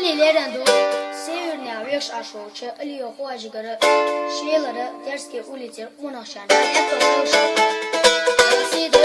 里来人都7月2日2号去里有花几个人，写了的第二个屋里就我能想着一个老师，记得。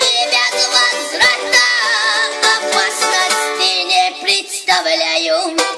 Представляю.